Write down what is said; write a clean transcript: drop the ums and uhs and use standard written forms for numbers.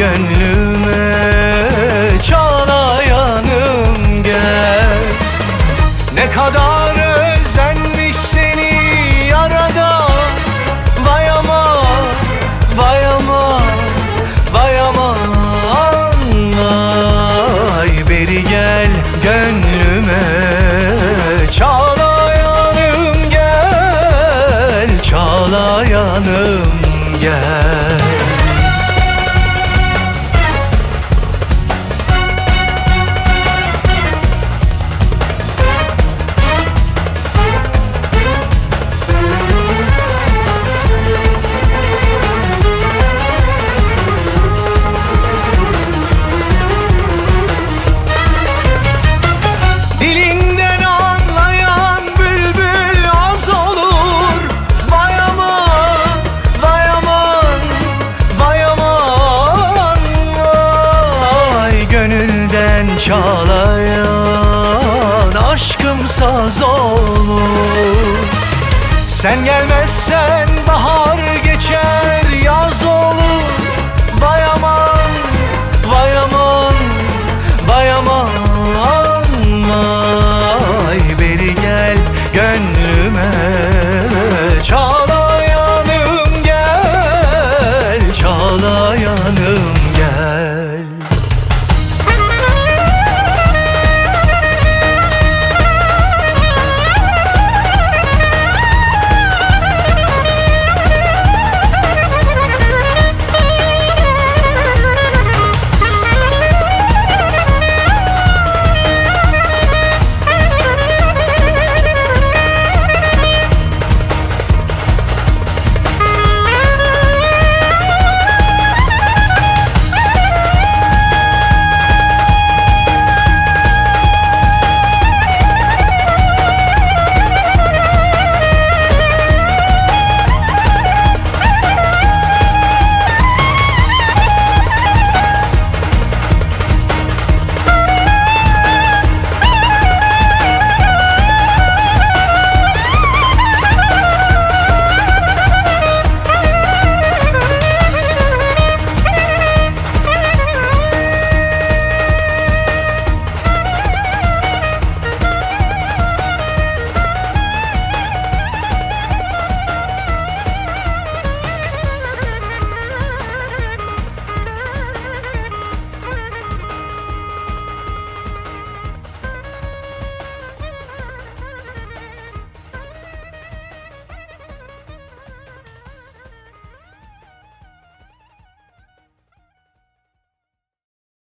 gönlüme çağlayanım gel. Ne kadar özenmiş seni yarada, vay aman, vay aman, vay aman. Vay beri gel gönlüme çağlayanım gel, çağlayanım gel. Dilinden anlayan bülbül az olur, vay aman, vay aman, vay aman. Vay gönülden çağlayan aşkım saz olur. Sen gelmezsen bahar